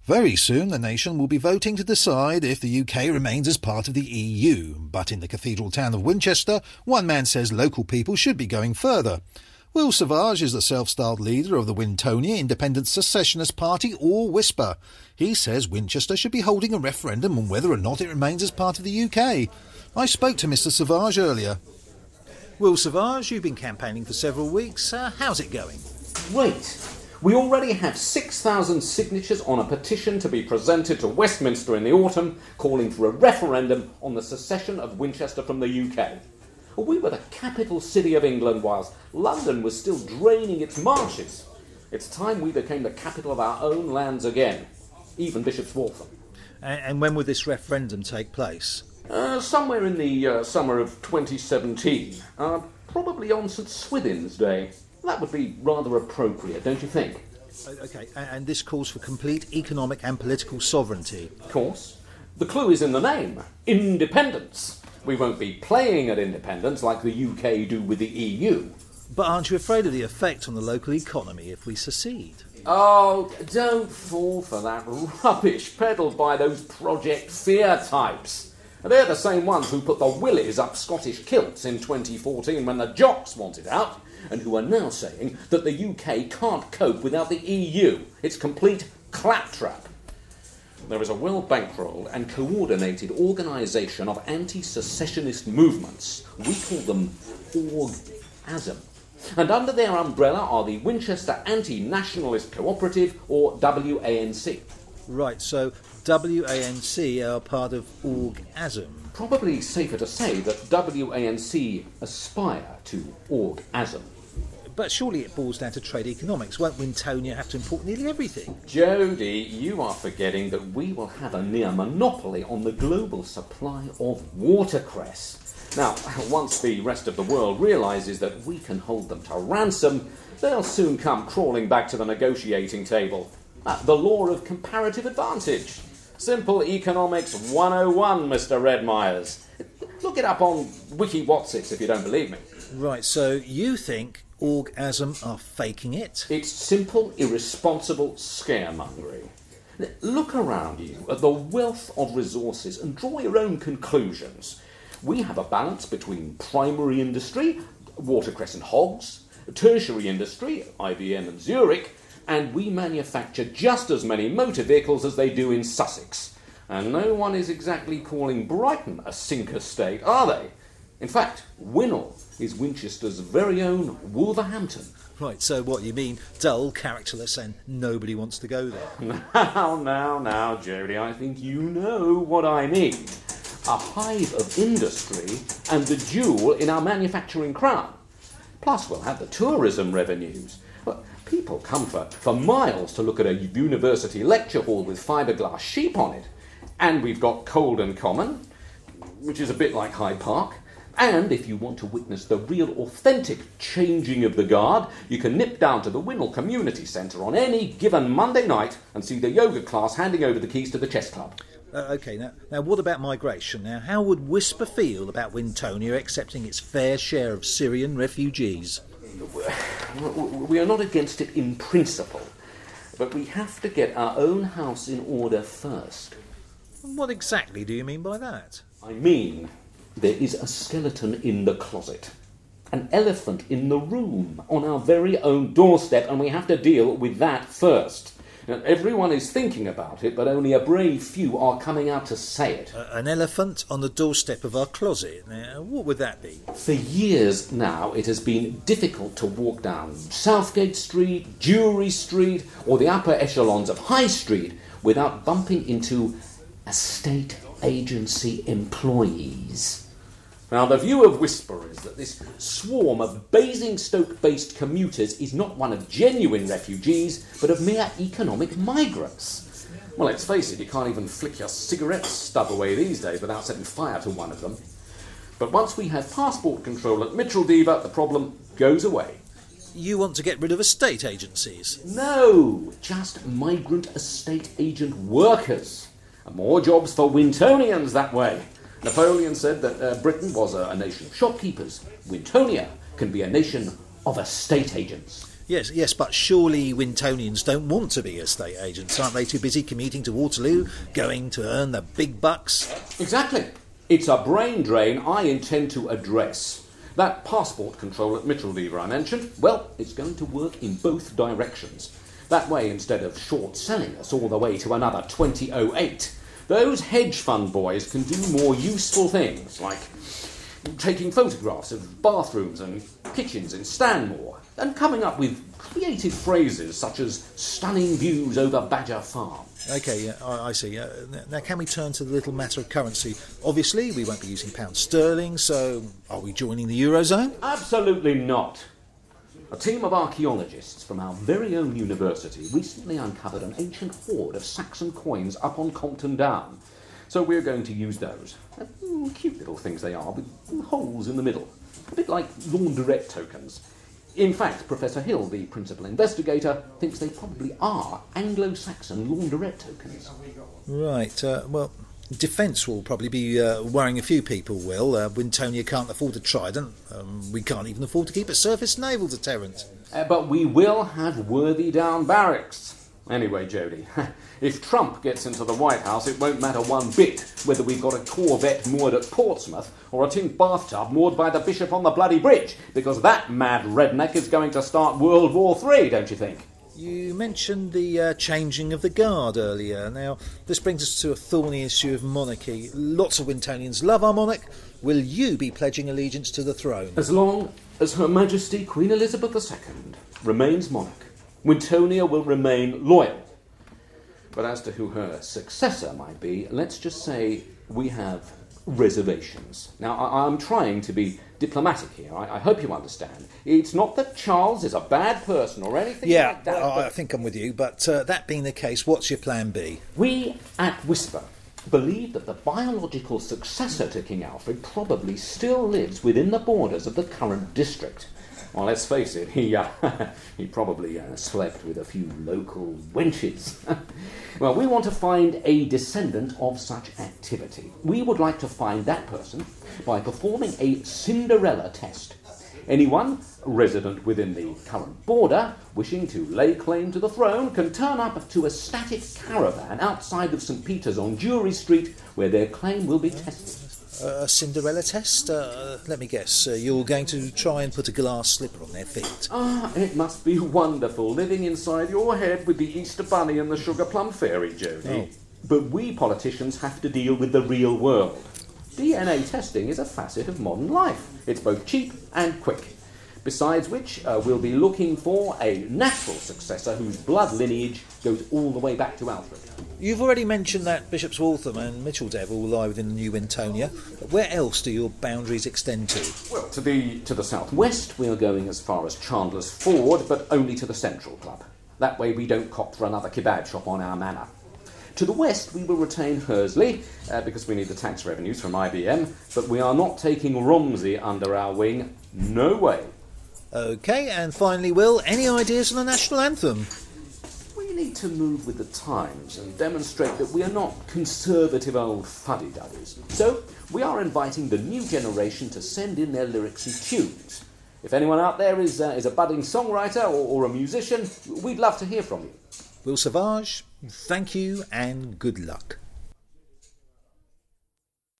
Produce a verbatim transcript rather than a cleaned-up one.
Very soon the nation will be voting to decide if the U K remains as part of the E U, but in the cathedral town of Winchester, one man says local people should be going further. Will Savage is the self-styled leader of the Wintonia Independent Secessionist Party, or Whisper. He says Winchester should be holding a referendum on whether or not it remains as part of the U K. I spoke to Mister Savage earlier. Will Savage, you've been campaigning for several weeks. Uh, how's it going? Wait. We already have six thousand signatures on a petition to be presented to Westminster in the autumn calling for a referendum on the secession of Winchester from the U K. We were the capital city of England whilst London was still draining its marshes. It's time we became the capital of our own lands again, even Bishop's Waltham. And, and when will this referendum take place? Uh, somewhere in the uh, summer of twenty seventeen, uh, probably on St Swithin's Day. That would be rather appropriate, don't you think? OK, and this calls for complete economic and political sovereignty. Of course. The clue is in the name. Independence. We won't be playing at independence like the U K do with the E U. But aren't you afraid of the effect on the local economy if we secede? Oh, don't fall for that rubbish peddled by those Project Fear types. They're the same ones who put the willies up Scottish kilts in twenty fourteen when the jocks wanted out, and who are now saying that the U K can't cope without the E U. It's complete claptrap. There is a well-bankrolled and coordinated organisation of anti-secessionist movements. We call them Org-asm. And under their umbrella are the Winchester Anti-Nationalist Cooperative, or W A N C. Right, so W A N C are part of Org-asm. Probably safer to say that W A N C aspire to Org-asm. But surely it boils down to trade economics. Won't Wintonia have to import nearly everything? Jody, you are forgetting that we will have a near monopoly on the global supply of watercress. Now, once the rest of the world realises that we can hold them to ransom, they'll soon come crawling back to the negotiating table. Uh, the law of comparative advantage. Simple economics one oh one, Mister Redmyers. Look it up on WikiWhat's if you don't believe me. Right, so you think Org-asm are faking it? It's simple, irresponsible scaremongering. Look around you at the wealth of resources and draw your own conclusions. We have a balance between primary industry, watercress and hogs, tertiary industry, I B M and Zurich, and we manufacture just as many motor vehicles as they do in Sussex. And no one is exactly calling Brighton a sinker state, are they? In fact, Winnell is Winchester's very own Wolverhampton. Right, so what, you mean dull, characterless, and nobody wants to go there? Now, now, now, Jody, I think you know what I mean. A hive of industry and the jewel in our manufacturing crown. Plus, we'll have the tourism revenues. But people come for, for miles to look at a university lecture hall with fiberglass sheep on it. And we've got Colden Common, which is a bit like Hyde Park. And if you want to witness the real authentic changing of the guard, you can nip down to the Winnell Community Centre on any given Monday night and see the yoga class handing over the keys to the chess club. Uh, OK, now, now what about migration? Now, how would Whisper feel about Wintonia accepting its fair share of Syrian refugees? We are not against it in principle, but we have to get our own house in order first. What exactly do you mean by that? I mean, there is a skeleton in the closet, an elephant in the room, on our very own doorstep, and we have to deal with that first. Now, everyone is thinking about it, but only a brave few are coming out to say it. Uh, an elephant on the doorstep of our closet? Now, what would that be? For years now, it has been difficult to walk down Southgate Street, Jewry Street, or the upper echelons of High Street without bumping into estate agency employees. Now, the view of Whisper is that this swarm of Basingstoke-based commuters is not one of genuine refugees, but of mere economic migrants. Well, let's face it, you can't even flick your cigarette stub away these days without setting fire to one of them. But once we have passport control at Micheldever, the problem goes away. You want to get rid of estate agencies? No, just migrant estate agent workers. And more jobs for Wintonians that way. Napoleon said that uh, Britain was a, a nation of shopkeepers. Wintonia can be a nation of estate agents. Yes, yes, but surely Wintonians don't want to be estate agents. Aren't they too busy commuting to Waterloo, going to earn the big bucks? Exactly. It's a brain drain I intend to address. That passport control at Mitchelldever I mentioned, well, it's going to work in both directions. That way, instead of short-selling us all the way to another twenty oh eight, those hedge fund boys can do more useful things, like taking photographs of bathrooms and kitchens in Stanmore, and coming up with creative phrases such as stunning views over Badger Farm. OK, yeah, I, I see. Uh, now, can we turn to the little matter of currency? Obviously, we won't be using pound sterling, so are we joining the Eurozone? Absolutely not. A team of archaeologists from our very own university recently uncovered an ancient hoard of Saxon coins up on Compton Down. So we're going to use those. Uh, cute little things they are, with holes in the middle. A bit like launderette tokens. In fact, Professor Hill, the principal investigator, thinks they probably are Anglo-Saxon launderette tokens. Right, uh, well, defence will probably be uh, worrying a few people, Will. Uh, Wintonia can't afford a trident. Um, we can't even afford to keep a surface naval deterrent. Uh, but we will have Worthy Down Barracks. Anyway, Jody, if Trump gets into the White House, it won't matter one bit whether we've got a Corvette moored at Portsmouth or a tin bathtub moored by the Bishop on the bloody bridge, because that mad redneck is going to start World War Three, don't you think? You mentioned the uh, changing of the guard earlier. Now, this brings us to a thorny issue of monarchy. Lots of Wintonians love our monarch. Will you be pledging allegiance to the throne? As long as Her Majesty Queen Elizabeth the Second remains monarch, Wintonia will remain loyal. But as to who her successor might be, let's just say we have reservations. Now, I- I'm trying to be diplomatic here. I-, I hope you understand. It's not that Charles is a bad person or anything Yeah, like that. I, but I think I'm with you, but uh, that being the case, what's your plan B? we at Whisper believe that the biological successor to King Alfred probably still lives within the borders of the current district. Well, let's face it, he uh, he probably uh, slept with a few local wenches. Well, we want to find a descendant of such activity. We would like to find that person by performing a Cinderella test. Anyone resident within the current border wishing to lay claim to the throne can turn up to a static caravan outside of St Peter's on Jury Street, where their claim will be tested. Uh, a Cinderella test? Uh, let me guess, uh, you're going to try and put a glass slipper on their feet. Ah, it must be wonderful living inside your head with the Easter Bunny and the Sugar Plum Fairy, Jody. Oh. But we politicians have to deal with the real world. D N A testing is a facet of modern life. It's both cheap and quick. Besides which, uh, we'll be looking for a natural successor whose blood lineage goes all the way back to Alfred. You've already mentioned that Bishop's Waltham and Mitcheldever will lie within the new Wintonia, but where else do your boundaries extend to? Well, to the to the southwest, we are going as far as Chandler's Ford, but only to the Central Club. That way we don't cop for another kebab shop on our manor. To the west, we will retain Hursley, uh, because we need the tax revenues from I B M, but we are not taking Romsey under our wing. No way. OK, and finally, Will, any ideas on the national anthem? We need to move with the times and demonstrate that we are not conservative old fuddy-duddies. So, we are inviting the new generation to send in their lyrics and tunes. If anyone out there is, uh, is a budding songwriter or, or a musician, we'd love to hear from you. Will Savage, thank you and good luck.